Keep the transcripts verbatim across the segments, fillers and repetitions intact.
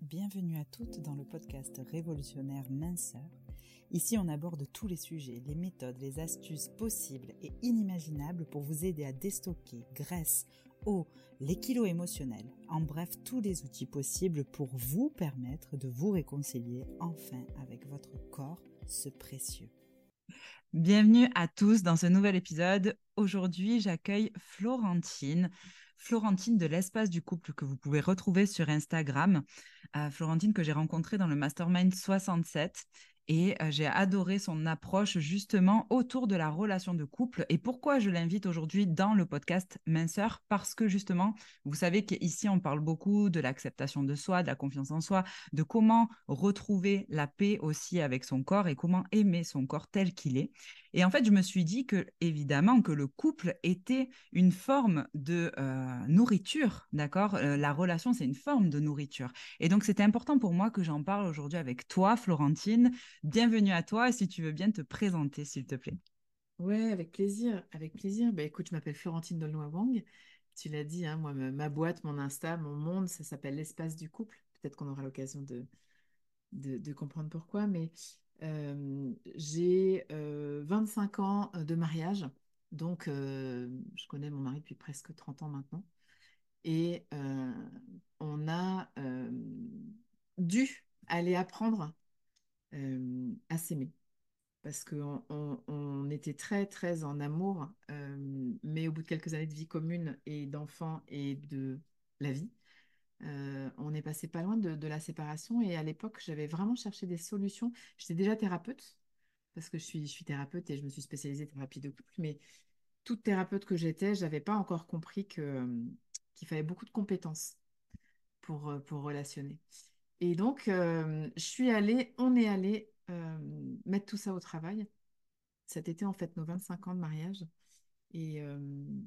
Bienvenue à toutes dans le podcast révolutionnaire Minceur. Ici, on aborde tous les sujets, les méthodes, les astuces possibles et inimaginables pour vous aider à déstocker graisse, eau, les kilos émotionnels. En bref, tous les outils possibles pour vous permettre de vous réconcilier enfin avec votre corps, ce précieux. Bienvenue à tous dans ce nouvel épisode. Aujourd'hui, j'accueille Florentine. Florentine de l'Espace du Couple que vous pouvez retrouver sur Instagram. Euh, Florentine que j'ai rencontrée dans le Mastermind soixante-sept et euh, j'ai adoré son approche justement autour de la relation de couple. Et pourquoi je l'invite aujourd'hui dans le podcast Minceur? Parce que justement, vous savez qu'ici, on parle beaucoup de l'acceptation de soi, de la confiance en soi, de comment retrouver la paix aussi avec son corps et comment aimer son corps tel qu'il est. Et en fait, je me suis dit que, évidemment, que le couple était une forme de euh, nourriture, d'accord? Euh, la relation, c'est une forme de nourriture. Et donc, c'était important pour moi que j'en parle aujourd'hui avec toi, Florentine. Bienvenue à toi, et si tu veux bien te présenter, s'il te plaît. Ouais, avec plaisir, avec plaisir. Bah, écoute, je m'appelle Florentine Dolnoy-Wang. Tu l'as dit, hein, moi, ma ma boîte, mon Insta, mon monde, ça s'appelle l'Espace du Couple. Peut-être qu'on aura l'occasion de, de, de comprendre pourquoi, mais euh, j'ai euh, vingt-cinq ans de mariage. Donc, euh, je connais mon mari depuis presque trente ans maintenant. Et euh, on a euh, dû aller apprendre euh, à s'aimer parce qu'on on, on était très, très en amour, euh, mais au bout de quelques années de vie commune et d'enfants et de la vie, euh, on est passé pas loin de, de la séparation. Et à l'époque, j'avais vraiment cherché des solutions. J'étais déjà thérapeute, parce que je suis, je suis thérapeute et je me suis spécialisée en thérapie de couple, mais toute thérapeute que j'étais, j'avais pas encore compris que, euh, qu'il fallait beaucoup de compétences pour, euh, pour relationner. Et donc, euh, je suis allée, on est allé euh, mettre tout ça au travail. Cet été, en fait, nos vingt-cinq ans de mariage. Et, euh,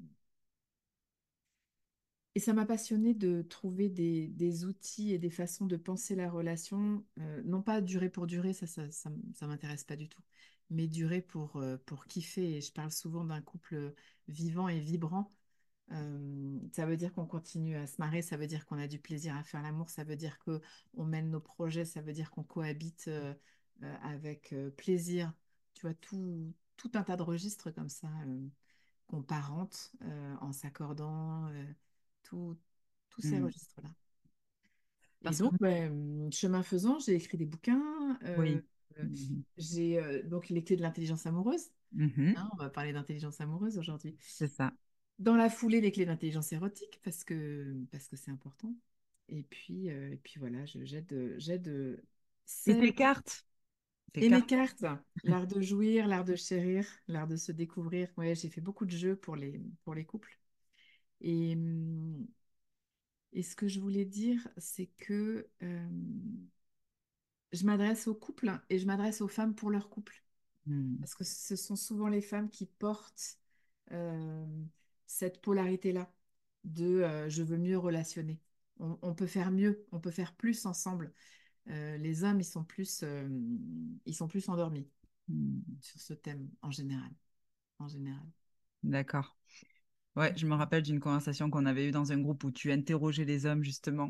et ça m'a passionnée de trouver des, des outils et des façons de penser la relation, euh, non pas durer pour durer, ça, ça, ça, m- ça m'intéresse pas du tout, mais durer pour, euh, pour kiffer. Et je parle souvent d'un couple vivant et vibrant. Euh, ça veut dire qu'on continue à se marrer, ça veut dire qu'on a du plaisir à faire l'amour, ça veut dire que on mène nos projets, ça veut dire qu'on cohabite euh, euh, avec euh, plaisir. Tu vois, tout, tout un tas de registres comme ça. Euh, qu'on parente euh, en s'accordant, euh, tout- tous ces Hmm. registres-là. Et Parce que, donc, ben, chemin faisant, j'ai écrit des bouquins. euh, oui. euh, Mhm. j'ai euh, donc les clés de l'intelligence amoureuse. Mhm. Hein, on va parler d'intelligence amoureuse aujourd'hui. C'est ça. Dans la foulée, les clés d'intelligence érotique, parce que parce que c'est important. Et puis, euh, et puis voilà, je- j'aide, j'aide Et celles tes cartes? Tes et mes cartes. cartes, l'art de jouir, l'art de chérir, l'art de se découvrir. Ouais, j'ai fait beaucoup de jeux pour les, pour les couples. Et, hum, Et ce que je voulais dire, c'est que euh, je m'adresse aux couples et je m'adresse aux femmes pour leur couple. Hmm. Parce que ce sont souvent les femmes qui portent euh, cette polarité-là de euh, je veux mieux relationner. On, on peut faire mieux, on peut faire plus ensemble. Euh, les hommes, ils sont plus, euh, ils sont plus endormis Hmm. sur ce thème en général. En général. D'accord. Ouais, je me rappelle d'une conversation qu'on avait eue dans un groupe où tu interrogeais les hommes, justement.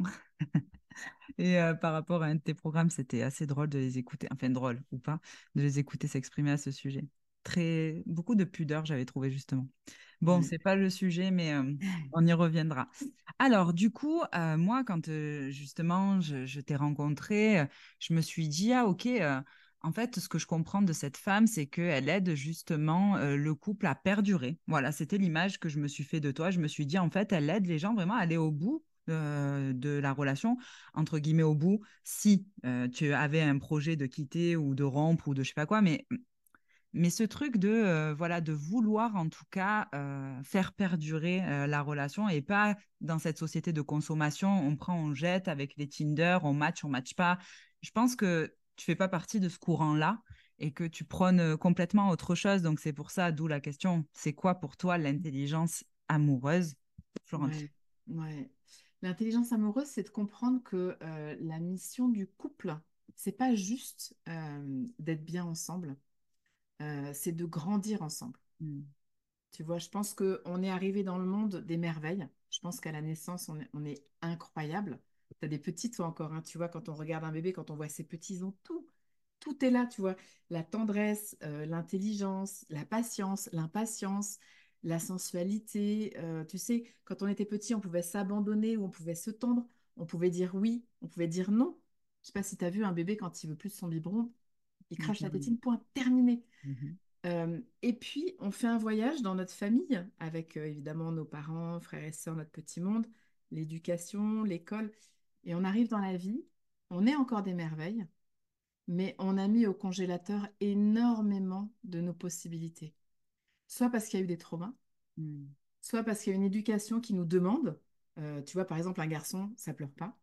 Et euh, par rapport à un de tes programmes, c'était assez drôle de les écouter, enfin drôle ou pas, de les écouter s'exprimer à ce sujet. Très, beaucoup de pudeur, j'avais trouvé justement. Bon, Ouais. c'est pas le sujet, mais euh, on y reviendra. Alors, du coup, euh, moi, quand euh, justement je, je t'ai rencontré, euh, je me suis dit, ah, ok, euh, en fait, ce que je comprends de cette femme, c'est qu'elle aide justement euh, le couple à perdurer. Voilà, c'était l'image que je me suis fait de toi. Je me suis dit, en fait, elle aide les gens vraiment à aller au bout euh, de la relation, entre guillemets, au bout, si euh, tu avais un projet de quitter ou de rompre ou de je sais pas quoi, mais mais ce truc de, euh, voilà, de vouloir en tout cas euh, faire perdurer euh, la relation et pas dans cette société de consommation, on prend, on jette avec les Tinder, on match, on match pas. Je pense que tu fais pas partie de ce courant-là et que tu prônes euh, complètement autre chose. Donc c'est pour ça, d'où la question, c'est quoi pour toi l'intelligence amoureuse, Florentine? Ouais, ouais. L'intelligence amoureuse, c'est de comprendre que euh, la mission du couple, c'est pas juste euh, d'être bien ensemble, euh, c'est de grandir ensemble. Mm. Tu vois, je pense qu'on est arrivé dans le monde des merveilles. Je pense qu'à la naissance, on est, on est incroyable. Tu as des petits, toi encore, hein, tu vois, quand on regarde un bébé, quand on voit ses petits, ils ont tout. Tout est là, tu vois. La tendresse, euh, l'intelligence, la patience, l'impatience, la sensualité. Euh, tu sais, quand on était petit, on pouvait s'abandonner ou on pouvait se tendre. On pouvait dire oui, on pouvait dire non. Je sais pas si tu as vu un bébé quand il veut plus de son biberon, il Il crache dit la oui. tétine, point, terminé. Mhm. Euh, et puis, on fait un voyage dans notre famille avec euh, évidemment nos parents, frères et sœurs, notre petit monde, l'éducation, l'école. Et on arrive dans la vie, on est encore des merveilles, mais on a mis au congélateur énormément de nos possibilités. Soit parce qu'il y a eu des traumas, Mm. soit parce qu'il y a une éducation qui nous demande, euh, tu vois, par exemple, un garçon, ça pleure pas.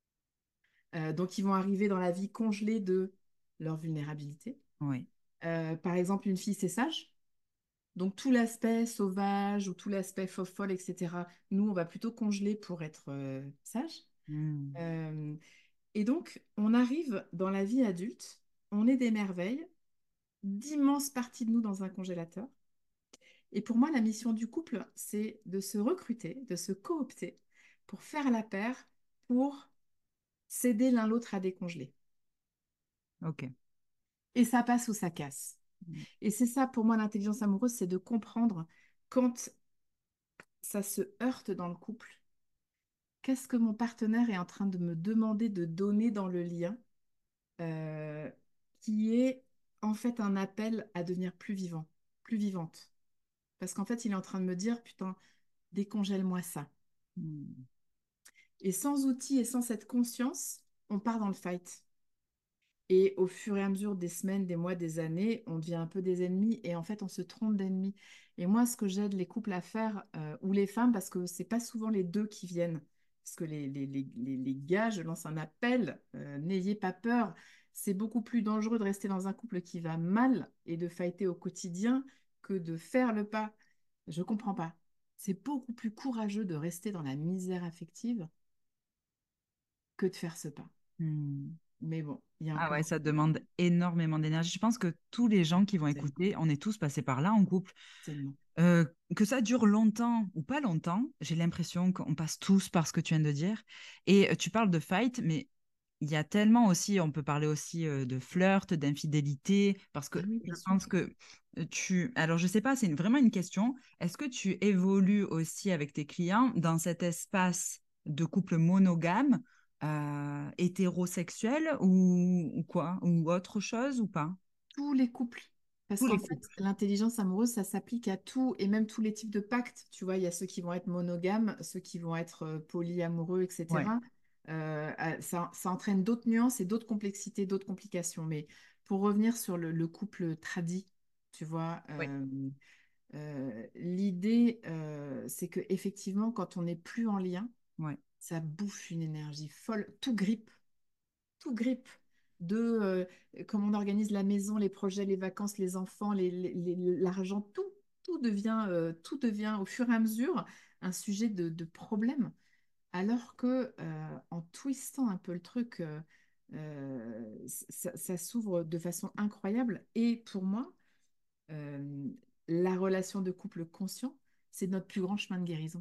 Euh, donc, ils vont arriver dans la vie congelés de leur vulnérabilité. Oui. Euh, par exemple, une fille, c'est sage. Donc, tout l'aspect sauvage ou tout l'aspect fofolle, et cetera, nous, on va plutôt congeler pour être euh, sage. Mm. Euh, et donc, on arrive dans la vie adulte, on est des merveilles, d'immenses parties de nous dans un congélateur. Et pour moi, la mission du couple, c'est de se recruter, de se coopter pour faire la paire, pour s'aider l'un l'autre à décongeler. Ok. Et ça passe ou ça casse. Mm. Et c'est ça, pour moi, l'intelligence amoureuse, c'est de comprendre quand ça se heurte dans le couple, qu'est-ce que mon partenaire est en train de me demander de donner dans le lien, euh, qui est en fait un appel à devenir plus vivant, plus vivante. Parce qu'en fait, il est en train de me dire, putain, décongèle-moi ça. Mm. Et sans outils et sans cette conscience, on part dans le fight. Et au fur et à mesure des semaines, des mois, des années, on devient un peu des ennemis et en fait, on se trompe d'ennemis. Et moi, ce que j'aide les couples à faire, euh, ou les femmes, parce que c'est pas souvent les deux qui viennent, parce que les, les, les, les, les gars, je lance un appel, euh, n'ayez pas peur. C'est beaucoup plus dangereux de rester dans un couple qui va mal et de fighter au quotidien que de faire le pas. Je comprends pas. C'est beaucoup plus courageux de rester dans la misère affective que de faire ce pas. Mm. Mais bon, il y a Ah ouais, encore... ça demande énormément d'énergie. Je pense que tous les gens qui vont Tellement, écouter, on est tous passés par là en couple. tellement. Euh, que ça dure longtemps ou pas longtemps, j'ai l'impression qu'on passe tous par ce que tu viens de dire. Et euh, tu parles de fight, mais il y a tellement aussi, on peut parler aussi euh, de flirt, d'infidélité, parce que Ah oui, je bien sûr. pense que euh, tu... Alors, je sais pas, c'est une- vraiment une question. Est-ce que tu évolues aussi avec tes clients dans cet espace de couple monogame, euh, hétérosexuel ou, ou quoi? Ou autre chose ou pas? Tous les couples. Parce Tous qu'en les fait, couples. l'intelligence amoureuse, ça s'applique à tout et même tous les types de pactes. Tu vois, il y a ceux qui vont être monogames, ceux qui vont être euh, polyamoureux, Ouais. et cetera. Euh, euh, ça, ça entraîne d'autres nuances et d'autres complexités, d'autres complications. Mais pour revenir sur le, le couple tradit, tu vois, Oui. euh, euh, l'idée, euh, c'est que effectivement, quand on n'est plus en lien, Ouais. ça bouffe une énergie folle. Tout grippe. Tout grippe de euh, comment on organise la maison, les projets, les vacances, les enfants, les- les- les- l'argent, tout, tout devient, euh, tout devient au fur et à mesure un sujet de, de problème. Alors que euh, en twistant un peu le truc, euh, euh, ça, ça s'ouvre de façon incroyable. Et pour moi, euh, la relation de couple conscient, c'est notre plus grand chemin de guérison.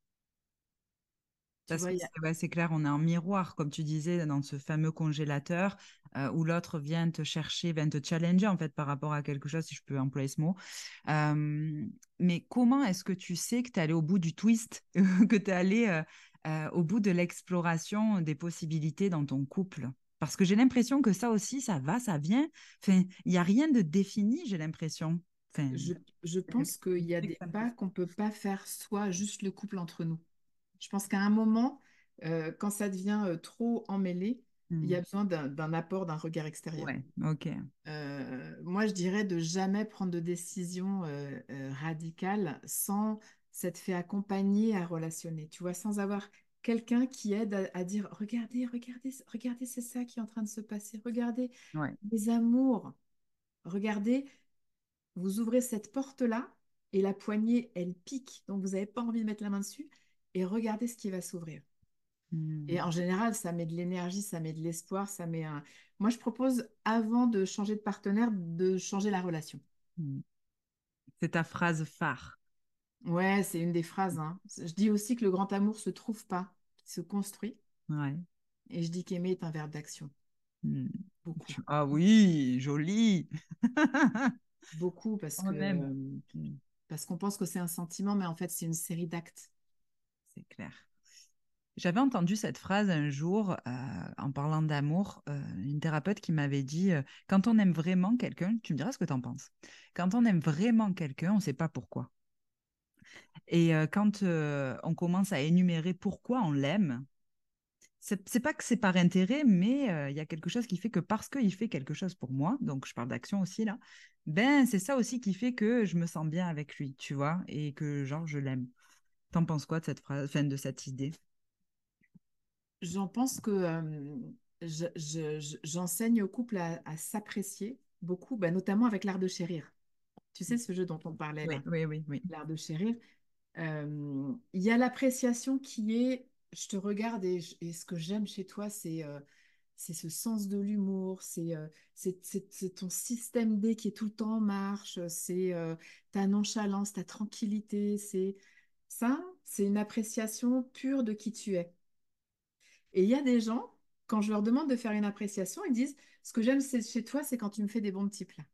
Tu Parce vois, que il y a... c'est ouais, c'est clair, on est en miroir, comme tu disais, dans ce fameux congélateur euh, où l'autre vient te chercher, vient te challenger en fait par rapport à quelque chose, si je peux employer ce mot. Euh, mais comment est-ce que tu sais que tu es allé au bout du twist, que tu es allé euh, euh, au bout de l'exploration des possibilités dans ton couple? Parce que j'ai l'impression que ça aussi, ça va, ça vient. Enfin, il n'y a rien de défini, j'ai l'impression. Enfin, je, je je pense qu'il y a sais que des ça me pas fait- qu'on ne peut pas faire soi, juste le couple entre nous. Je pense qu'à un moment, euh, quand ça devient euh, trop emmêlé, il y Hmm. a besoin d'un d'un apport, d'un regard extérieur. Ouais, ok. Euh, moi, je dirais de jamais prendre de décision euh, euh, radicale sans s'être fait accompagner à relationner, tu vois, sans avoir quelqu'un qui aide à, à dire, regardez, regardez, regardez, c'est ça qui est en train de se passer, regardez Ouais. les amours, regardez, vous ouvrez cette porte-là et la poignée, elle pique, donc vous n'avez pas envie de mettre la main dessus et regardez ce qui va s'ouvrir. Et Hmm. en général, ça met de l'énergie, ça met de l'espoir, ça met un... Moi, je propose, avant de changer de partenaire, de changer la relation. Hmm. C'est ta phrase phare. Ouais, c'est une des phrases, hein. Je dis aussi que le grand amour se trouve pas, il se construit. Ouais. Et je dis qu'aimer est un verbe d'action. Hmm. Beaucoup. Ah oui, joli. Beaucoup parce que On aime. euh, Hmm. parce qu'on pense que c'est un sentiment, mais en fait, c'est une série d'actes. C'est clair. J'avais entendu cette phrase un jour euh, en parlant d'amour, euh, une thérapeute qui m'avait dit euh, quand on aime vraiment quelqu'un, tu me diras ce que tu en penses. Quand on aime vraiment quelqu'un, on ne sait pas pourquoi. Et euh, quand euh, on commence à énumérer pourquoi on l'aime, c'est c'est pas que c'est par intérêt, mais euh, il y a quelque chose qui fait que parce qu'il fait quelque chose pour moi, donc je parle d'action aussi là, ben c'est ça aussi qui fait que je me sens bien avec lui, tu vois, et que genre je l'aime. T'en penses quoi de cette phrase, enfin, de cette idée? J'en pense que euh, je- je- je- j'enseigne au couple à, à s'apprécier beaucoup, bah, notamment avec l'art de chérir. Tu sais, ce jeu dont on parlait Oui, là, oui, oui, oui. l'art de chérir. Euh, Il y a l'appréciation qui est, je te regarde et, je- et ce que j'aime chez toi, c'est euh, c'est ce sens de l'humour, c'est euh, c'est c'est- c'est ton système D qui est tout le temps en marche, c'est euh, ta nonchalance, ta tranquillité, c'est ça, c'est une appréciation pure de qui tu es. Et il y a des gens, quand je leur demande de faire une appréciation, ils disent, ce que j'aime c'est- chez toi, c'est quand tu me fais des bons petits plats.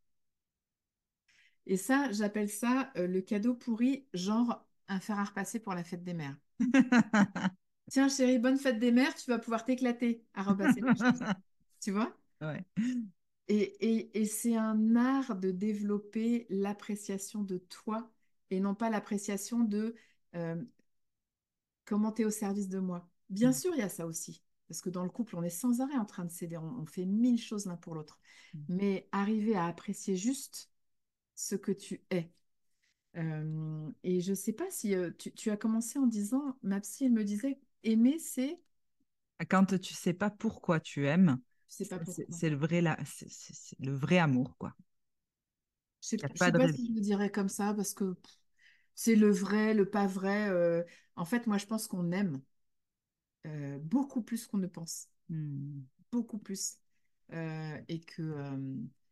Et ça, j'appelle ça euh, le cadeau pourri, genre un fer à repasser pour la fête des mères. Tiens, chérie, bonne fête des mères, tu vas pouvoir t'éclater à repasser les choses. Tu vois? Ouais. Et, et, et c'est un art de développer l'appréciation de toi et non pas l'appréciation de euh, comment tu es au service de moi. Bien Mm. sûr, il y a ça aussi. Parce que dans le couple, on est sans arrêt en train de s'aider. On, on fait mille choses l'un pour l'autre. Mais arriver à apprécier juste ce que tu es. Euh, et je ne sais pas si euh, tu, tu as commencé en disant, ma psy, elle me disait, aimer, c'est, Quand tu sais pas pourquoi tu aimes, je ne sais pas c'est c'est- pourquoi. c'est le vrai, la- c'est c'est- c'est le vrai amour, quoi. Je ne Il n'y sais, a je pas sais de pas raison. si je le dirais comme ça, parce que pff, c'est le vrai, le pas vrai. Euh, en fait, moi, je pense qu'on aime euh, beaucoup plus qu'on ne pense. Hmm. Beaucoup plus. Euh, et que, euh,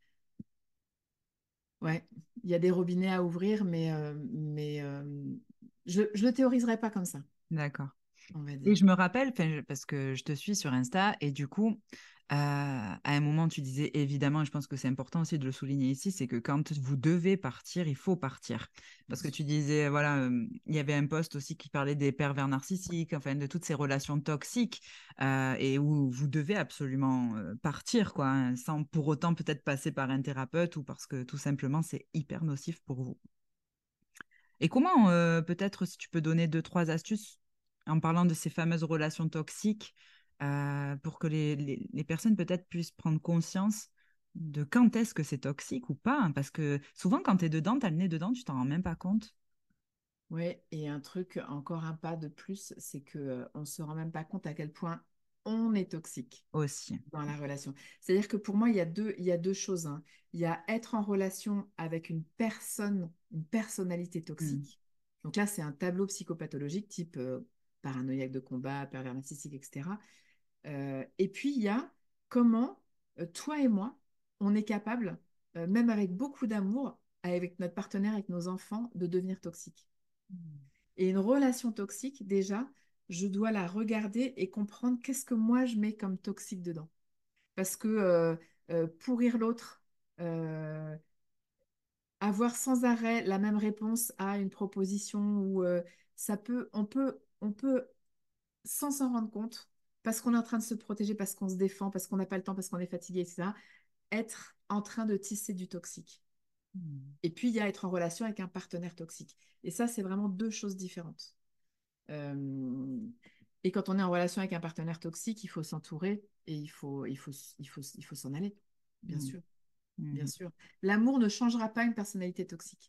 ouais, il y a des robinets à ouvrir, mais, euh, mais euh, je ne le théoriserai pas comme ça, D'accord. on va Et dire. je me rappelle, 'fin, je- parce que je te suis sur Insta, et du coup, euh, à un moment, tu disais évidemment, et je pense que c'est important aussi de le souligner ici, c'est que quand vous devez partir, il faut partir. Parce que tu disais, voilà, euh, il y avait un post aussi qui parlait des pervers narcissiques, enfin, de toutes ces relations toxiques, euh, et où vous devez absolument euh, partir, quoi, hein, sans pour autant peut-être passer par un thérapeute ou parce que tout simplement, c'est hyper nocif pour vous. Et comment, euh, peut-être, si tu peux donner deux, trois astuces en parlant de ces fameuses relations toxiques, euh, pour que les, les- les personnes peut-être puissent prendre conscience de quand est-ce que c'est toxique ou pas, hein, parce que souvent, quand tu es dedans, tu as le nez dedans, tu t'en rends même pas compte Ouais, et un truc, encore un pas de plus, c'est que euh, on se rend même pas compte à quel point on est toxique aussi. dans la relation. C'est-à-dire que pour moi, il y a deux, il y a deux choses, hein. Il y a être en relation avec une personne, une personnalité Mm. toxique. Donc là, c'est un tableau psychopathologique type euh, paranoïaque de combat, pervers narcissique, et cetera. Euh, et puis, il y a comment euh, toi et moi, on est capable, euh, même avec beaucoup d'amour, avec notre partenaire, avec nos enfants, de devenir toxique. Et une relation toxique, déjà, je dois la regarder et comprendre qu'est-ce que moi je mets comme toxique dedans. Parce que euh, euh, pourrir l'autre, euh, avoir sans arrêt la même réponse à une proposition où euh, ça peut, on peut, on peut, sans s'en rendre compte, parce qu'on est en train de se protéger, parce qu'on se défend, parce qu'on n'a pas le temps, parce qu'on est fatigué, et cetera, être en train de tisser du toxique. Mm. Et puis, il y a être en relation avec un partenaire toxique. Et ça, c'est vraiment deux choses différentes. Euh, et quand on est en relation avec un partenaire toxique, il faut s'entourer et il faut, il faut, il faut, il faut s'en aller, bien Mm. sûr, bien Mm. sûr. L'amour ne changera pas une personnalité toxique.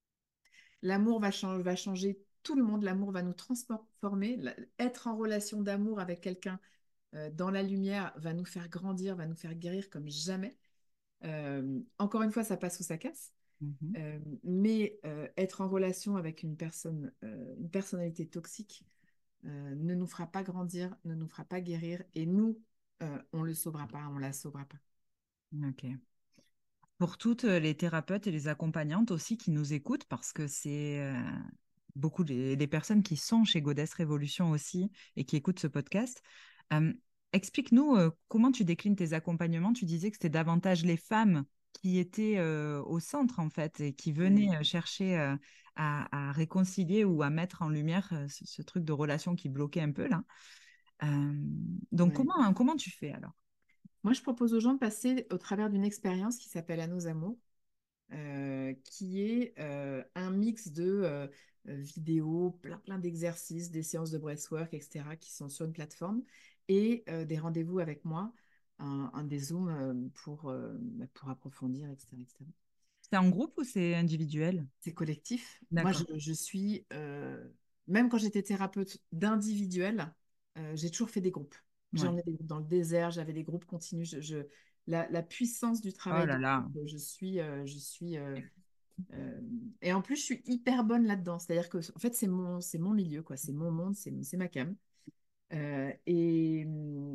L'amour va, chan- va changer tout le monde. L'amour va nous transformer. La- Être en relation d'amour avec quelqu'un euh, dans la lumière va nous faire grandir, va nous faire guérir comme jamais. Euh, encore une fois, ça passe ou ça casse. Mhm. Euh, mais euh, être en relation avec une personne, euh, une personnalité toxique, euh, ne nous fera pas grandir, ne nous fera pas guérir, et nous, euh, on ne le sauvera pas, on ne la sauvera pas. Ok. Pour toutes les thérapeutes et les accompagnantes aussi qui nous écoutent, parce que c'est euh, beaucoup des, des personnes qui sont chez Goddess Révolution aussi et qui écoutent ce podcast. Euh, Explique-nous euh, comment tu déclines tes accompagnements. Tu disais que c'était davantage les femmes qui étaient euh, au centre, en fait, et qui Ouais, venaient euh, chercher euh, à, à réconcilier ou à mettre en lumière euh, ce, ce truc de relation qui bloquait un peu, là. Euh, donc, ouais. comment, comment tu fais alors? Moi, je propose aux gens de passer au travers d'une expérience qui s'appelle À nos amours, euh, qui est euh, un mix de euh, euh, vidéos, plein, plein d'exercices, des séances de breathwork, et cetera, qui sont sur une plateforme, et euh, des rendez-vous avec moi, un, un des Zooms euh, pour, euh, bah, pour approfondir, et cetera, et cetera. C'est en groupe ou c'est individuel? C'est collectif. Moi, je, D'accord. je suis, euh, même quand j'étais thérapeute d'individuel, euh, j'ai toujours fait des groupes. J'ai Ouais. emmené des groupes dans le désert, j'avais des groupes continus. Je, je- la, la puissance du Oh travail de là là. groupe, je suis, euh, je suis euh, euh, et en plus, je suis hyper bonne là-dedans. C'est-à-dire que, en fait, c'est mon, c'est mon milieu, quoi. C'est mon monde, c'est, c'est ma came. Euh, et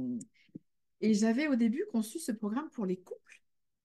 et j'avais au début conçu ce programme pour les couples.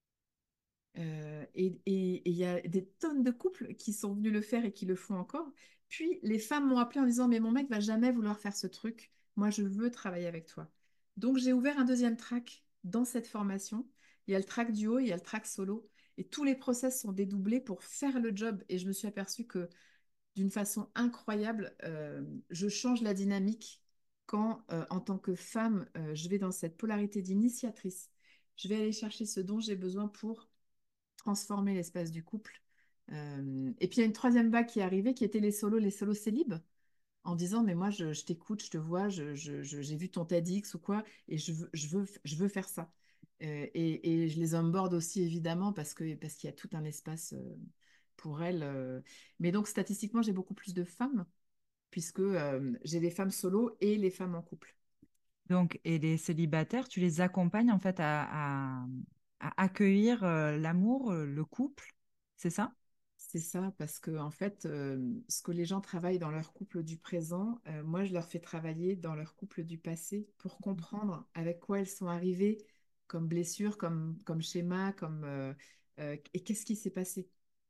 Euh, et et- et il y a des tonnes de couples qui sont venus le faire et qui le font encore. Puis les femmes m'ont appelé en disant, mais mon mec va jamais vouloir faire ce truc. Moi, je veux travailler avec toi. Donc, j'ai ouvert un deuxième track dans cette formation. Il y a le track duo, il y a le track solo. Et tous les process sont dédoublés pour faire le job. Et je me suis aperçue que d'une façon incroyable, euh, je change la dynamique quand, euh, en tant que femme, euh, je vais dans cette polarité d'initiatrice. Je vais aller chercher ce dont j'ai besoin pour transformer l'espace du couple. Euh, et puis il y a une troisième vague qui est arrivée, qui était les solos, les solos célibes, en disant, mais moi, je, je t'écoute, je te vois, je, je- je- j'ai vu ton TEDx ou quoi, et je veux, je veux, je veux faire ça. Euh, et, et je les onboard aussi, évidemment, parce que, parce qu'il y a tout un espace euh, pour elles. euh. Mais donc, statistiquement, j'ai beaucoup plus de femmes, puisque euh, j'ai les femmes solo et les femmes en couple. Donc, et les célibataires, tu les accompagnes en fait à, à- à accueillir euh, l'amour, euh, le couple, c'est ça? C'est ça, parce que en fait, euh, ce que les gens travaillent dans leur couple du présent, euh, moi, je leur fais travailler dans leur couple du passé pour comprendre avec quoi elles sont arrivées comme blessure, comme, comme schéma, comme euh, euh, et qu'est-ce qui s'est passé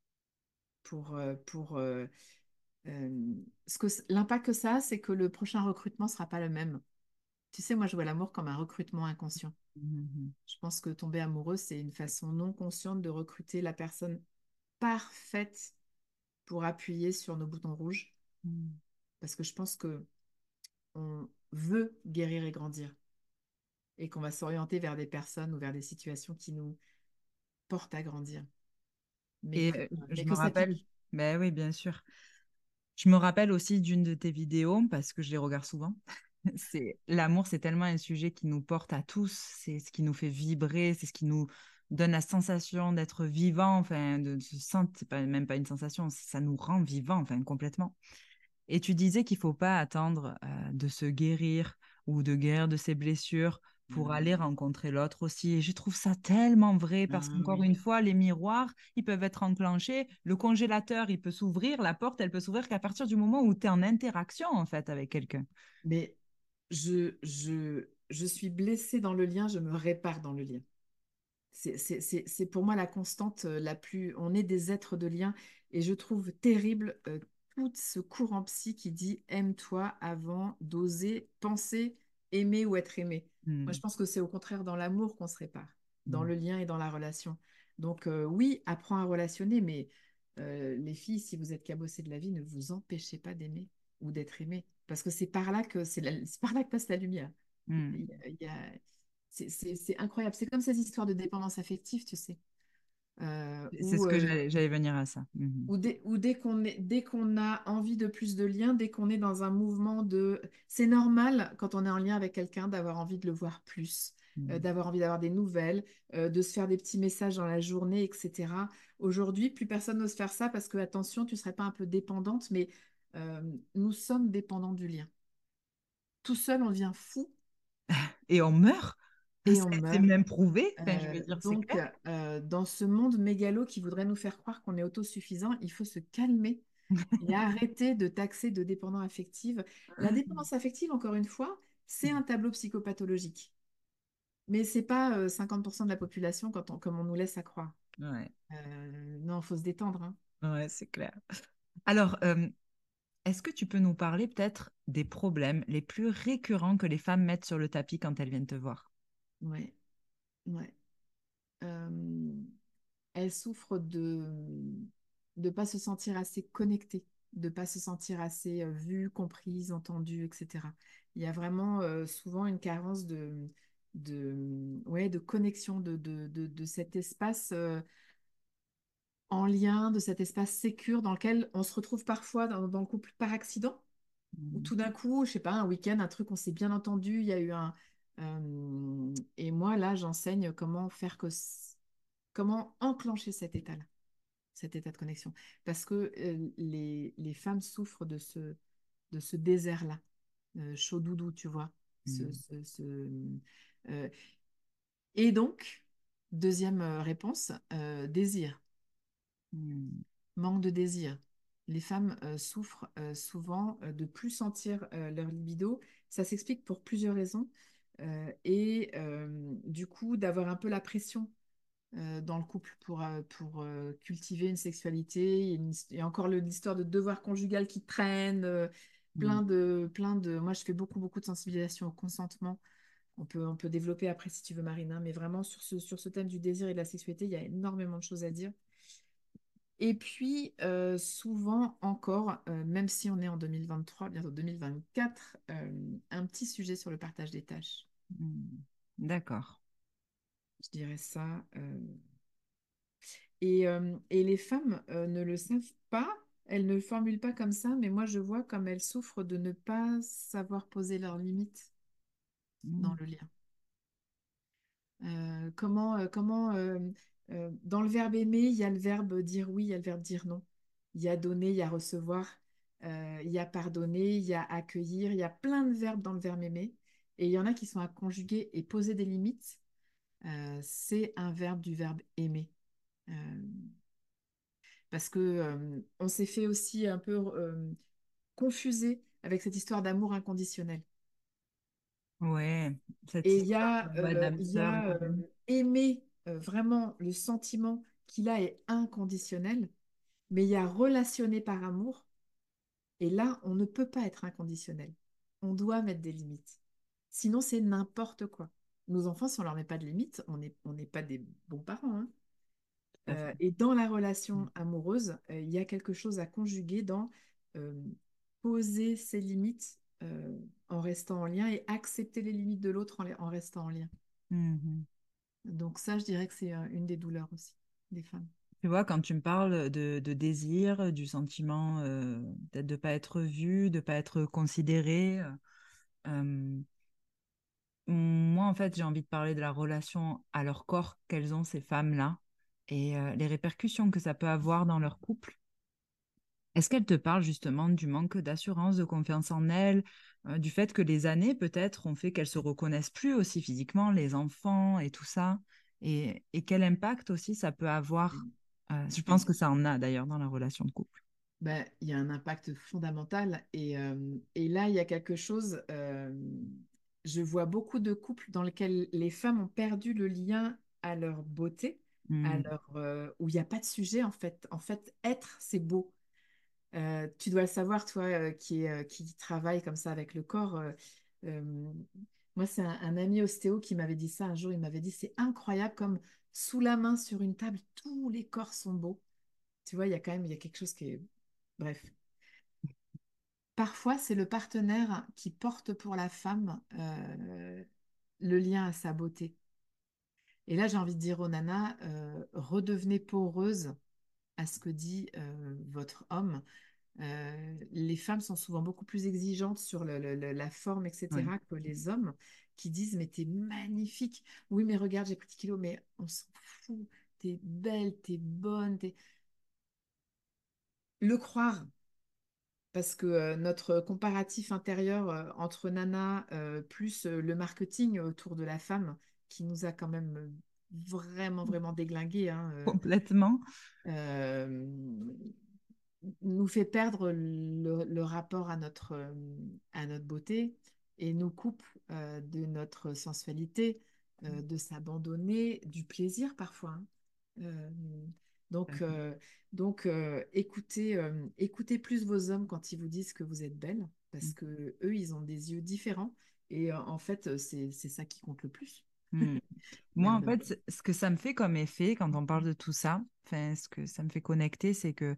pour, euh, pour euh, euh, ce que l'impact que ça a, c'est que le prochain recrutement sera pas le même. Tu sais, moi, je vois l'amour comme un recrutement inconscient. Mhm. Je pense que tomber amoureux, c'est une façon non consciente de recruter la personne parfaite pour appuyer sur nos boutons rouges. Mhm. Parce que je pense que on veut guérir et grandir et qu'on va s'orienter vers des personnes ou vers des situations qui nous portent à grandir. Mais Et que, euh, je mais me que ça rappelle, pique. ben oui, bien sûr. Je me rappelle aussi d'une de tes vidéos parce que je les regarde souvent. C'est l'amour, c'est tellement un sujet qui nous porte à tous. C'est ce qui nous fait vibrer, c'est ce qui nous donne la sensation d'être vivant, enfin, de se sentir, c'est pas, même pas une sensation, ça nous rend vivant, enfin, complètement. Et tu disais qu'il faut pas attendre euh, de se guérir ou de guérir de ses blessures pour aller Ah, rencontrer l'autre aussi. Et je trouve ça tellement vrai parce ah qu'encore oui. une fois, les miroirs, ils peuvent être enclenchés. Le congélateur, il peut s'ouvrir. La porte, elle peut s'ouvrir qu'à partir du moment où tu es en interaction, en fait, avec quelqu'un. Mais je, je, je suis blessée dans le lien, je me répare dans le lien. C'est c'est- c'est- c'est pour moi la constante euh, la plus. On est des êtres de lien et je trouve terrible euh, tout ce courant psy qui dit aime-toi avant d'oser penser aimer ou être aimé. Moi, je Mm. pense que c'est au contraire dans l'amour qu'on se répare, dans Mm. le lien et dans la relation. Donc, euh, oui, apprends à relationner, mais euh, les filles, si vous êtes cabossées de la vie, ne vous empêchez pas d'aimer ou d'être aimé parce que c'est par là que c'est la- c'est par là que passe la lumière. Il Mm. y a- il y a- c'est c'est- c'est incroyable. C'est comme ces histoires de dépendance affective, tu sais, euh, C'est où, ce que euh, j'allais j'allais venir à ça. Mhm. où dès, où dès qu'on est, dès qu'on a envie de plus de liens, dès qu'on est dans un mouvement de... C'est normal, quand on est en lien avec quelqu'un, d'avoir envie de le voir plus, euh, Mm. d'avoir envie d'avoir des nouvelles, euh, de se faire des petits messages dans la journée, et cetera. Aujourd'hui, plus personne n'ose faire ça parce que, attention, tu ne serais pas un peu dépendante, mais euh, nous sommes dépendants du lien. Tout seul, on devient fou Et on meurt. et C'est on c'est meurt. même prouvé. Enfin, je veux Euh, dire, c'est donc, clair. euh, dans ce monde mégalo qui voudrait nous faire croire qu'on est autosuffisant, il faut se calmer et arrêter de taxer de dépendance affective. La dépendance affective, encore une fois, c'est un tableau psychopathologique. Mais c'est pas euh, cinquante pour cent de la population quand on- comme on nous laisse à croire. Ouais, Euh, non, il faut se détendre, hein. ouais, c'est clair. Alors, euh, Est-ce que tu peux nous parler peut-être des problèmes les plus récurrents que les femmes mettent sur le tapis quand elles viennent te voir? Ouais, ouais. Euh, elle souffre de ne pas se sentir assez connectée, de ne pas se sentir assez euh, vue, comprise, entendue, et cetera. Il y a vraiment euh, souvent une carence de, de, ouais, de connexion, de, de, de, de cet espace euh, en lien, de cet espace sécure dans lequel on se retrouve parfois dans, dans le couple par accident, ou Mm. tout d'un coup, je sais pas, un week-end, un truc, on s'est bien entendu, il y a eu un... euh, et moi, là, j'enseigne comment faire que... comment enclencher cet état-là, cet état de connexion. Parce que euh, les, les femmes souffrent de ce, de ce désert-là, euh, chaud doudou, tu vois. Ce, Mm. ce- ce, euh, et donc, deuxième euh, réponse, euh, désir, Mm. manque de désir. Les femmes euh, souffrent euh, souvent euh, de plus sentir euh, leur libido. Ça s'explique pour plusieurs raisons. Euh, et euh, du coup, d'avoir un peu la pression euh, dans le couple pour, euh, pour euh, cultiver une sexualité. Il y a, une his- il y a encore le- l'histoire de devoir conjugal qui traîne, euh, Mm. plein de, plein de... Moi, je fais beaucoup, beaucoup de sensibilisation au consentement. On peut, on peut développer après si tu veux, Marine, hein, mais vraiment sur ce, sur ce thème du désir et de la sexualité, il y a énormément de choses à dire. Et puis, euh, souvent encore, euh, même si on est en deux mille vingt-trois, bientôt deux mille vingt-quatre, euh, un petit sujet sur le partage des tâches. Mm. D'accord. Je dirais ça. euh, Et, euh, et les femmes euh, ne le savent pas, elles ne le formulent pas comme ça, mais moi je vois comme elles souffrent de ne pas savoir poser leurs limites dans Mm. le lien. Euh, comment, euh, comment euh, euh, dans le verbe aimer, il y a le verbe dire oui, il y a le verbe dire non. Il y a donner, il y a recevoir, euh, il y a pardonner, il y a accueillir, il y a plein de verbes dans le verbe aimer. Et il y en a qui sont à conjuguer et poser des limites. Euh, c'est un verbe du verbe aimer. Euh, parce que euh, on s'est fait aussi un peu euh, confuser avec cette histoire d'amour inconditionnel. Ouais, cette Et il y histoire a, ouais, euh, d'âme il y sœur et a euh, compagnie. aimer euh, vraiment le sentiment qu'il a est inconditionnel, mais il y a relationner par amour, et là, on ne peut pas être inconditionnel. On doit mettre des limites. Sinon, c'est n'importe quoi. Nos enfants, si on leur met pas de limites, on n'est on n'est pas des bons parents, hein. Tout à Euh, fait. et dans la relation amoureuse, euh, il y a quelque chose à conjuguer dans euh, poser ses limites euh, en restant en lien et accepter les limites de l'autre en, les- en restant en lien. Mhm. Donc ça, je dirais que c'est euh, une des douleurs aussi des femmes. Tu vois, quand tu me parles de, de désir, du sentiment euh, peut-être de ne pas être vu, de ne pas être considéré, euh, moi, en fait, j'ai envie de parler de la relation à leur corps qu'elles ont, ces femmes-là, et euh, les répercussions que ça peut avoir dans leur couple. Est-ce qu'elles te parlent justement du manque d'assurance, de confiance en elles, euh, du fait que les années, peut-être, ont fait qu'elles se reconnaissent plus aussi physiquement, les enfants et tout ça, et, et quel impact aussi ça peut avoir, euh, je pense que ça en a d'ailleurs dans la relation de couple. Ben, il y a un impact fondamental et, euh, et là, il y a quelque chose, euh, je vois beaucoup de couples dans lesquels les femmes ont perdu le lien à leur beauté, à Mm. leur, euh, où il n'y a pas de sujet en fait. En fait, être, c'est beau. Euh, tu dois le savoir, toi, euh, qui, est, euh, qui travaille comme ça avec le corps. euh, euh, moi, c'est un, un ami ostéo qui m'avait dit ça un jour. Il m'avait dit, c'est incroyable comme sous la main sur une table, tous les corps sont beaux. Tu vois, il y a quand même il y a quelque chose qui est... Bref. Parfois, c'est le partenaire qui porte pour la femme euh, le lien à sa beauté. Et là, j'ai envie de dire aux nanas, euh, redevenez poreuse à ce que dit euh, votre homme. Euh, les femmes sont souvent beaucoup plus exigeantes sur le- le- le- la forme, Oui, et cetera, que les hommes qui disent, mais t'es magnifique. Oui, mais regarde, j'ai pris dix kilos, mais on s'en fout. T'es belle, t'es bonne. T'es... Le croire, parce que euh, notre comparatif intérieur euh, entre Nana euh, plus euh, le marketing autour de la femme qui nous a quand même euh, vraiment, vraiment déglingué, hein, euh, complètement. euh, nous fait perdre le, le rapport à notre, euh, à notre beauté et nous coupe euh, de notre sensualité, euh, de s'abandonner, du plaisir parfois, hein. Euh, Donc, euh, donc euh, écoutez, euh, écoutez plus vos hommes quand ils vous disent que vous êtes belle, parce que eux, ils ont des yeux différents. Et euh, en fait, c'est, c'est ça qui compte le plus. Mm. Moi, en Merde. fait, c- ce que ça me fait comme effet quand on parle de tout ça, enfin, ce que ça me fait connecter, c'est que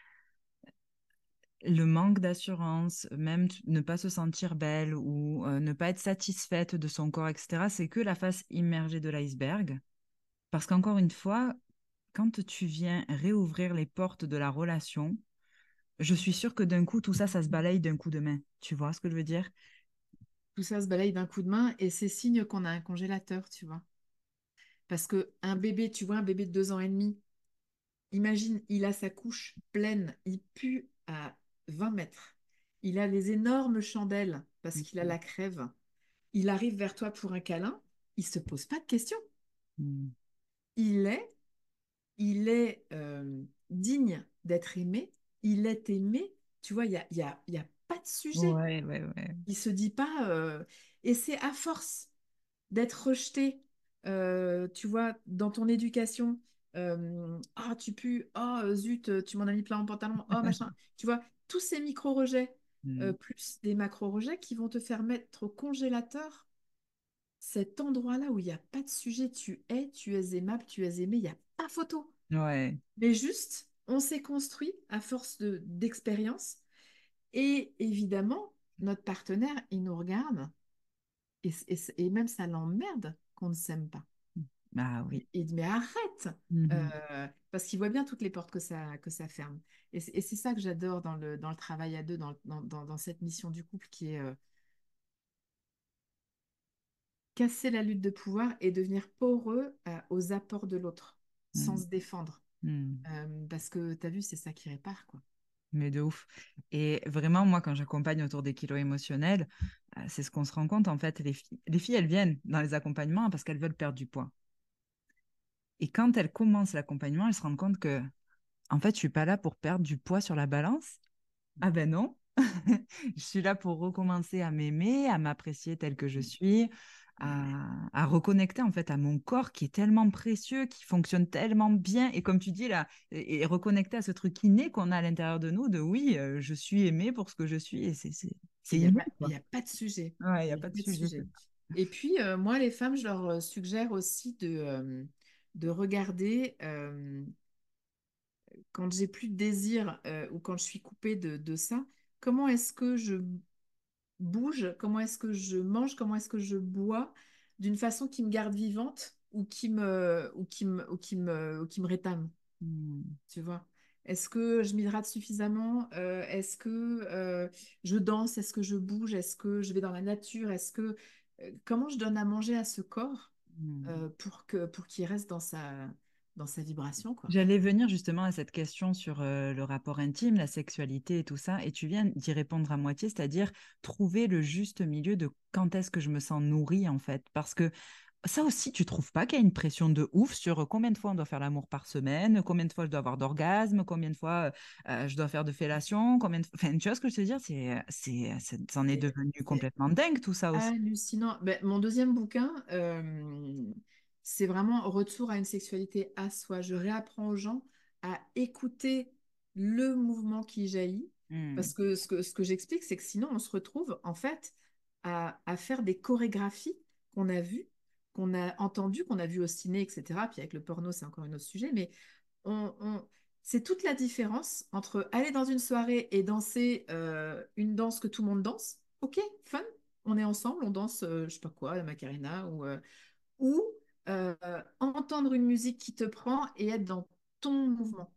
le manque d'assurance, même t- ne pas se sentir belle ou euh, ne pas être satisfaite de son corps, et cetera, c'est que la face immergée de l'iceberg. Parce qu'encore une fois, quand tu viens réouvrir les portes de la relation, je suis sûre que d'un coup, tout ça, ça se balaye d'un coup de main. Tu vois ce que je veux dire? Tout ça se balaye d'un coup de main et c'est signe qu'on a un congélateur, tu vois. Parce que un bébé, tu vois, un bébé de deux ans et demi, imagine, il a sa couche pleine, il pue à vingt mètres. Il a les énormes chandelles parce qu'il a Mhm. la crève. Il arrive vers toi pour un câlin, il se pose pas de questions. Mm. Il est, il est euh, digne d'être aimé. Il est aimé. Tu vois, il y a, il y a, il y a pas de sujet. Ouais, ouais, ouais. Il se dit pas. euh, Et c'est à force d'être rejeté, euh, tu vois, dans ton éducation. euh, Ah, tu pues. Oh, zut, tu m'en as mis plein en pantalon. Oh, machin. Tu vois, tous ces micro-rejets, euh, Mm. plus des macro-rejets qui vont te faire mettre au congélateur cet endroit-là où il n'y a pas de sujet. Tu es, tu es aimable, tu es aimé, il n'y a pas photo. Ouais. Mais juste, on s'est construit à force de, d'expérience. Et évidemment, notre partenaire, il nous regarde et, et, et même ça l'emmerde qu'on ne s'aime pas. Ah oui. Il dit, mais arrête Mhm. euh, parce qu'il voit bien toutes les portes que ça, que ça ferme. Et c'est et c'est ça que j'adore dans le, dans le travail à deux, dans, dans, dans, dans cette mission du couple qui est euh, casser la lutte de pouvoir et devenir poreux euh, aux apports de l'autre, sans Mm. se défendre. Mm. Euh, parce que tu as vu, c'est ça qui répare, quoi. Mais de ouf. Et vraiment, moi, quand j'accompagne autour des kilos émotionnels, euh, c'est ce qu'on se rend compte, en fait, les filles, les filles, elles viennent dans les accompagnements parce qu'elles veulent perdre du poids. Et quand elles commencent l'accompagnement, elles se rendent compte que, en fait, je suis pas là pour perdre du poids sur la balance. Ah ben non, je suis là pour recommencer à m'aimer, à m'apprécier tel que je suis, à, à reconnecter en fait à mon corps qui est tellement précieux, qui fonctionne tellement bien. Et comme tu dis là, et, et reconnecter à ce truc inné qu'on a à l'intérieur de nous, de oui, euh, je suis aimée pour ce que je suis et c'est c'est Et c'est il n'y a inné, pas, quoi. il y a pas de sujet. Ouais, il n'y Il a n'y a pas de pas de sujet. C'est sujet. ça. Et puis, euh, moi, les femmes, je leur euh, suggère aussi de, euh, de regarder, euh, quand j'ai plus de désir euh, ou quand je suis coupée de, de ça, comment est-ce que je bouge, comment est-ce que je mange, comment est-ce que je bois d'une façon qui me garde vivante ou qui me, ou qui me, ou qui me, ou qui me rétame, Hmm. tu vois. Est-ce que je m'hydrate suffisamment? Euh, est-ce que euh, je danse? Est-ce que je bouge? Est-ce que je vais dans la nature? Est-ce que euh, comment je donne à manger à ce corps Hmm. euh, pour que pour qu'il reste dans sa dans sa vibration, quoi. J'allais venir justement à cette question sur euh, le rapport intime, la sexualité et tout ça, et tu viens d'y répondre à moitié, c'est-à-dire trouver le juste milieu de quand est-ce que je me sens nourrie en fait. Parce que ça aussi, tu trouves pas qu'il y a une pression de ouf sur combien de fois on doit faire l'amour par semaine, combien de fois je dois avoir d'orgasme, combien de fois euh, je dois faire de fellation, combien de... Enfin, tu vois ce que je veux dire? C'est, c'est, c'est- c'en est C'est devenu c'est complètement dingue tout ça aussi. hallucinant. Ben, mon deuxième bouquin, euh, c'est vraiment Retour à une sexualité à soi. Je réapprends aux gens à écouter le mouvement qui jaillit. Hmm. Parce que ce que, ce que j'explique, c'est que sinon, on se retrouve en fait à, à faire des chorégraphies qu'on a vues, qu'on a entendues, qu'on a vues au ciné, et cetera. Puis avec le porno, c'est encore un autre sujet. Mais on, on- c'est toute la différence entre aller dans une soirée et danser euh, une danse que tout le monde danse. Ok, fun, on est ensemble, on danse, euh, je sais pas quoi, la Macarena, ou, euh, ou euh, entendre une musique qui te prend et être dans ton mouvement.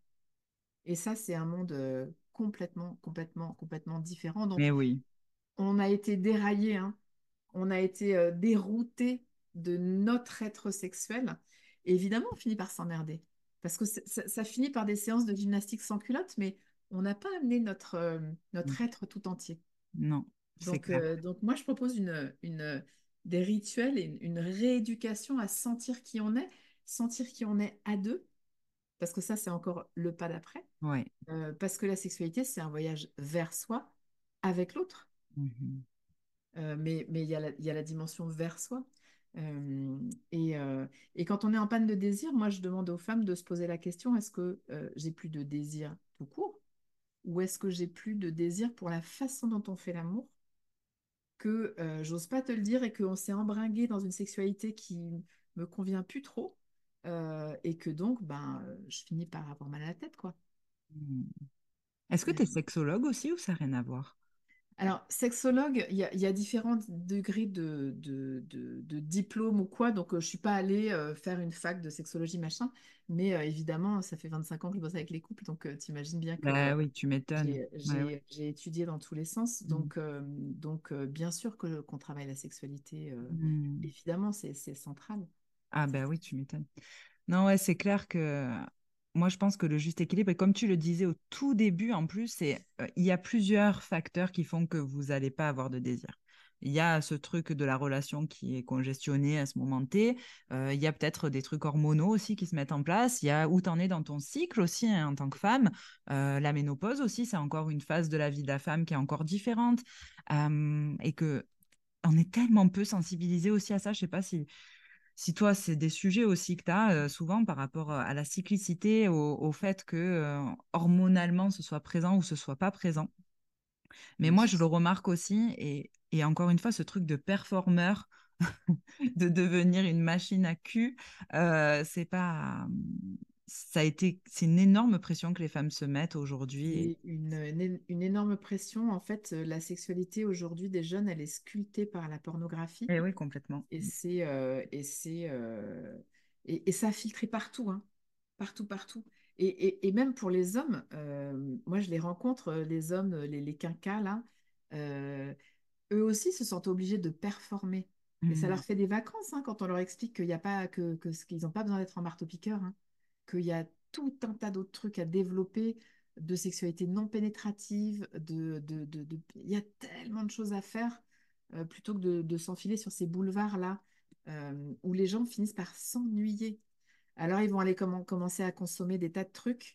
Et ça, c'est un monde euh, complètement, complètement, complètement différent. Donc, Mais oui, on a été déraillé, hein. On a été euh, dérouté de notre être sexuel. Et évidemment, on finit par s'emmerder. Parce que ça, ça- ça finit par des séances de gymnastique sans culotte, mais on n'a pas amené notre, euh, notre être tout entier. non, c'est Donc, clair. euh, donc moi, je propose une, une, des rituels et une, une rééducation à sentir qui on est, sentir qui on est à deux, parce que ça, c'est encore le pas d'après. Ouais. Euh, parce que la sexualité, c'est un voyage vers soi, avec l'autre. Mhm. Euh, mais mais il y a la, il y a la dimension vers soi. Euh, et, euh, et quand on est en panne de désir, moi, je demande aux femmes de se poser la question, est-ce que euh, j'ai plus de désir tout court ou est-ce que j'ai plus de désir pour la façon dont on fait l'amour, que euh, j'ose pas te le dire et qu'on s'est embringué dans une sexualité qui me convient plus trop euh, et que donc, ben, euh, je finis par avoir mal à la tête, quoi. Hmm. Est-ce que tu es Ouais. sexologue aussi ou ça n'a rien à voir? Alors, sexologue, il y a, il y a différents degrés de, de, de- de diplôme ou quoi, donc euh, je suis pas allée euh, faire une fac de sexologie, machin, mais euh, évidemment, ça fait vingt-cinq ans que je bosse avec les couples, donc tu t'imagines bien que euh, Bah oui, tu m'étonnes. j'ai, Ouais, ouais. j'ai, j'ai étudié dans tous les sens, Hmm. donc, euh, donc euh, bien sûr que, qu'on travaille la sexualité, euh, Hmm. évidemment, c'est, c'est central. Ah bah oui, tu m'étonnes. Non, ouais, c'est clair que moi, je pense que le juste équilibre, et comme tu le disais au tout début, en plus, c'est, euh, il y a plusieurs facteurs qui font que vous n'allez pas avoir de désir. Il y a ce truc de la relation qui est congestionnée à ce moment T. Euh, il y a peut-être des trucs hormonaux aussi qui se mettent en place. Il y a où tu en es dans ton cycle aussi, hein, en tant que femme. Euh, la ménopause aussi, c'est encore une phase de la vie de la femme qui est encore différente. Euh, et que on est tellement peu sensibilisé aussi à ça. Je sais pas si si toi, c'est des sujets aussi que tu as euh, souvent par rapport euh, à la cyclicité, au, au fait que euh, hormonalement, ce soit présent ou ce soit pas présent. Mais Oui, moi, c'est je le sûr. remarque aussi, et, et encore une fois, ce truc de performeur, de devenir une machine à cul, euh, c'est pas. Ça a été, c'est une énorme pression que les femmes se mettent aujourd'hui. Et, C'est une, une, une énorme pression. En fait, euh, la sexualité aujourd'hui des jeunes, elle est sculptée par la pornographie. et oui, complètement. Et c'est euh, et c'est euh, et, et ça a filtré partout, hein. Partout, partout. Et, et- et même pour les hommes, euh, moi je les rencontre, euh, les hommes, euh, les, les quinquas là, euh, eux aussi se sentent obligés de performer. Et ça Mm. leur fait des vacances hein, quand on leur explique qu'il y a pas que, que- qu'ils n'ont pas besoin d'être en marteau-piqueur, hein, qu'il y a tout un tas d'autres trucs à développer, de sexualité non pénétrative, de, de, de- de- il y a tellement de choses à faire euh, plutôt que de, de s'enfiler sur ces boulevards-là euh, où les gens finissent par s'ennuyer. Alors ils vont aller commen- commencer à consommer des tas de trucs.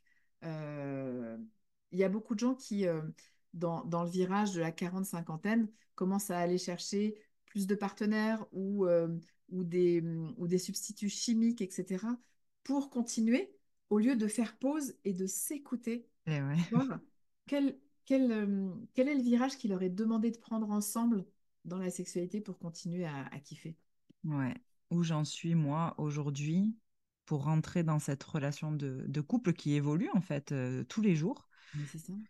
Euh, Il y a beaucoup de gens qui, euh, dans, dans le virage de la quarante cinquantaine, commencent à aller chercher plus de partenaires ou, euh, ou des, ou des substituts chimiques, et cetera, pour continuer, au lieu de faire pause et de s'écouter, Et ouais. voir quel, quel, euh, quel est le virage qu'il leur est demandé de prendre ensemble dans la sexualité pour continuer à, à kiffer. Ouais. Où j'en suis, moi, aujourd'hui, pour rentrer dans cette relation de, de couple qui évolue, en fait, euh, tous les jours. Mais c'est ça.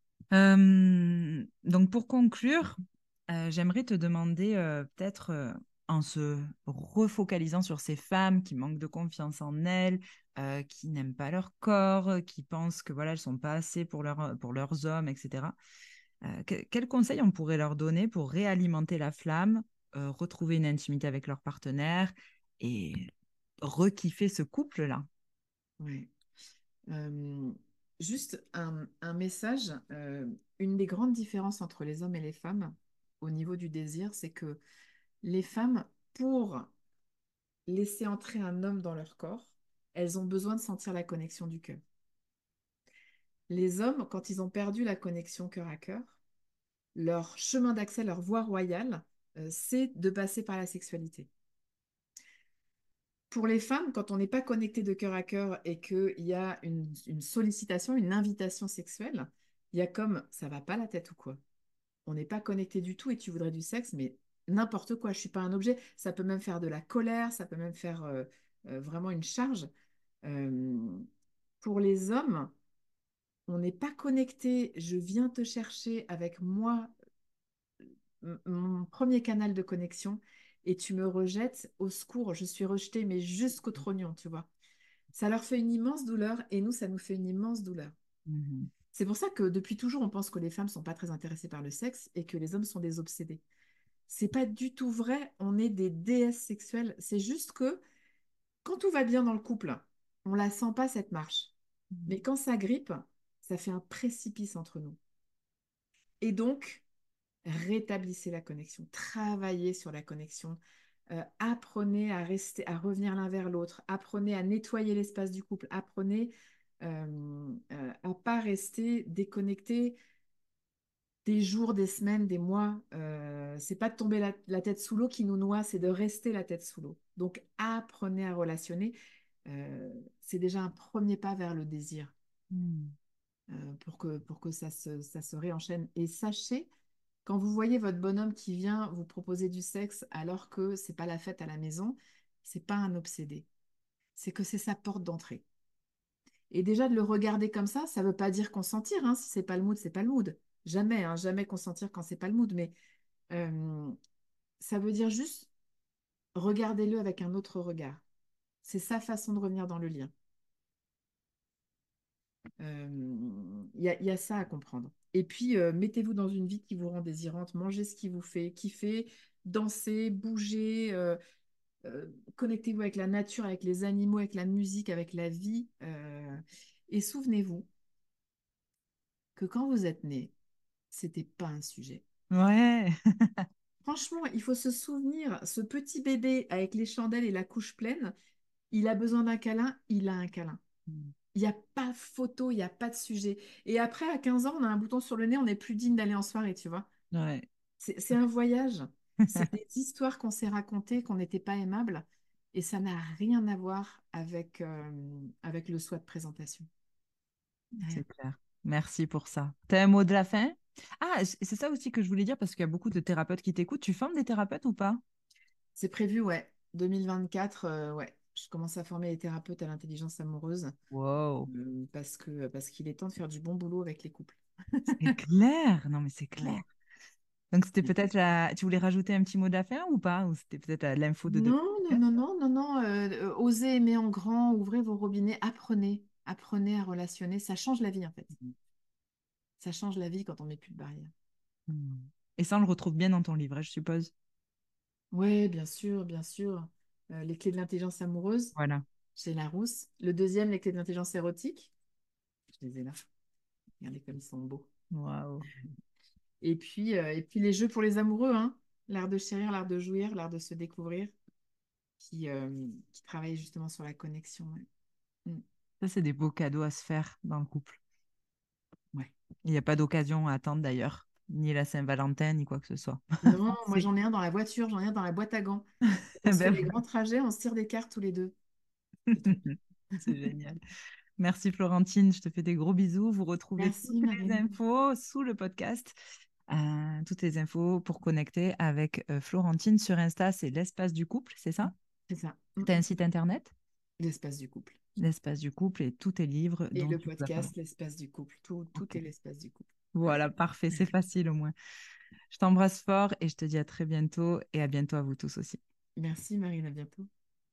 Euh, donc, pour conclure, euh, j'aimerais te demander, euh, peut-être, euh, en se refocalisant sur ces femmes qui manquent de confiance en elles, euh, qui n'aiment pas leur corps, euh, qui pensent que voilà, elles sont pas assez pour, leur, pour leurs hommes, et cetera. Euh, que- quels conseils on pourrait leur donner pour réalimenter la flamme, euh, retrouver une intimité avec leur partenaire et rekiffer ce couple-là? Ouais. Euh, Juste un, un message, euh, une des grandes différences entre les hommes et les femmes au niveau du désir, c'est que les femmes, pour laisser entrer un homme dans leur corps, elles ont besoin de sentir la connexion du cœur. Les hommes, quand ils ont perdu la connexion cœur à cœur, leur chemin d'accès, leur voie royale, euh, c'est de passer par la sexualité. Pour les femmes, quand on n'est pas connecté de cœur à cœur et qu'il y a une, une sollicitation, une invitation sexuelle, il y a comme ça va pas la tête ou quoi. On n'est pas connecté du tout et tu voudrais du sexe, mais n'importe quoi. Je suis pas un objet. Ça peut même faire de la colère, ça peut même faire euh, euh, vraiment une charge. Euh, pour les hommes, on n'est pas connecté. Je viens te chercher avec moi, m- mon premier canal de connexion, et tu me rejettes au secours. Je suis rejetée, mais jusqu'au trognon, tu vois. Ça leur fait une immense douleur et nous, ça nous fait une immense douleur. Mhm. C'est pour ça que depuis toujours, on pense que les femmes sont pas très intéressées par le sexe et que les hommes sont des obsédés. C'est pas du tout vrai, on est des déesses sexuelles. C'est juste que quand tout va bien dans le couple, on la sent pas cette marche. Mais quand ça grippe, ça fait un précipice entre nous. Et donc, rétablissez la connexion, travaillez sur la connexion, euh, apprenez à rester, à revenir l'un vers l'autre, apprenez à nettoyer l'espace du couple, apprenez euh, euh, à pas rester déconnecté. des jours, des semaines, des mois. Euh, c'est pas de tomber la, la tête sous l'eau qui nous noie, c'est de rester la tête sous l'eau. Donc, apprenez à relationner. Euh, c'est déjà un premier pas vers le désir Hmm. euh, pour que, pour que ça se, ça se réenchaîne. Et sachez, quand vous voyez votre bonhomme qui vient vous proposer du sexe alors que c'est pas la fête à la maison, c'est pas un obsédé. C'est que c'est sa porte d'entrée. Et déjà de le regarder comme ça, ça veut pas dire consentir. Hein. Si c'est pas le mood, c'est pas le mood. Jamais, hein, jamais consentir quand c'est pas le mood. Mais euh, ça veut dire juste regardez-le avec un autre regard. C'est sa façon de revenir dans le lien. Euh, Il y a, il y a ça à comprendre. Et puis, euh, mettez-vous dans une vie qui vous rend désirante, mangez ce qui vous fait kiffer, dansez, bougez, euh, euh, connectez-vous avec la nature, avec les animaux, avec la musique, avec la vie. euh, et souvenez-vous que quand vous êtes né, c'était pas un sujet. Ouais. Franchement, il faut se souvenir, ce petit bébé avec les chandelles et la couche pleine, il a besoin d'un câlin, il a un câlin. Hmm. Il n'y a pas photo, il n'y a pas de sujet. Et après, à quinze ans, on a un bouton sur le nez, on n'est plus digne d'aller en soirée, tu vois. Ouais. C'est c'est un voyage. C'est des histoires qu'on s'est racontées, qu'on n'était pas aimable. Et ça n'a rien à voir avec, euh, avec le souhait de présentation. Rien. C'est clair. Merci pour ça. T'as un mot de la fin? Ah, c- c'est ça aussi que je voulais dire parce qu'il y a beaucoup de thérapeutes qui t'écoutent. Tu formes des thérapeutes ou pas? C'est prévu, ouais. deux mille vingt-quatre, euh, ouais. Je commence à former les thérapeutes à l'intelligence amoureuse Wow. euh, parce que, parce qu'il est temps de faire du bon boulot avec les couples. C'est clair. Non, mais c'est clair. Ouais. Donc, c'était peut-être la... Tu voulais rajouter un petit mot de la fin ou pas? Ou c'était peut-être euh, l'info de demain? Non, non, non, non, non, non. euh, euh, osez aimer en grand, ouvrez vos robinets, apprenez, apprenez à relationner. Ça change la vie, en fait. Ça change la vie quand on met plus de barrières. Hmm. Et ça, on le retrouve bien dans ton livre, je suppose. Oui, bien sûr, bien sûr. Euh, les clés de l'intelligence amoureuse, Voilà. chez Larousse. Le deuxième, les clés de l'intelligence érotique. Je les ai là. Regardez comme ils sont beaux. Waouh. Et puis, euh, et puis les jeux pour les amoureux, hein. L'art de chérir, l'art de jouir, l'art de se découvrir, qui, euh, qui travaille justement sur la connexion. Ouais. Mm. Ça, c'est des beaux cadeaux à se faire dans le couple. Ouais. Il n'y a pas d'occasion à attendre d'ailleurs, ni la Saint-Valentin, ni quoi que ce soit. Non, moi C'est j'en ai un dans la voiture, j'en ai un dans la boîte à gants. On se fait ben, les grands trajets, on se tire des cartes tous les deux. C'est trop bien. c'est génial. Merci Florentine, je te fais des gros bisous. Vous retrouvez toutes Merci les Marine. infos sous le podcast. Euh, toutes les infos pour connecter avec euh, Florentine sur Insta, c'est l'espace du couple, c'est ça? C'est ça. Mm, Tu as un mm. site internet? L'espace du couple. L'espace du couple et tous tes livres Et dont le tu nous as parlé. podcast, l'espace du couple. Tout, tout Ok. est l'espace du couple. Ouais. Voilà, parfait, c'est facile au moins. Je t'embrasse fort et je te dis à très bientôt et à bientôt à vous tous aussi. Merci Marine, à bientôt.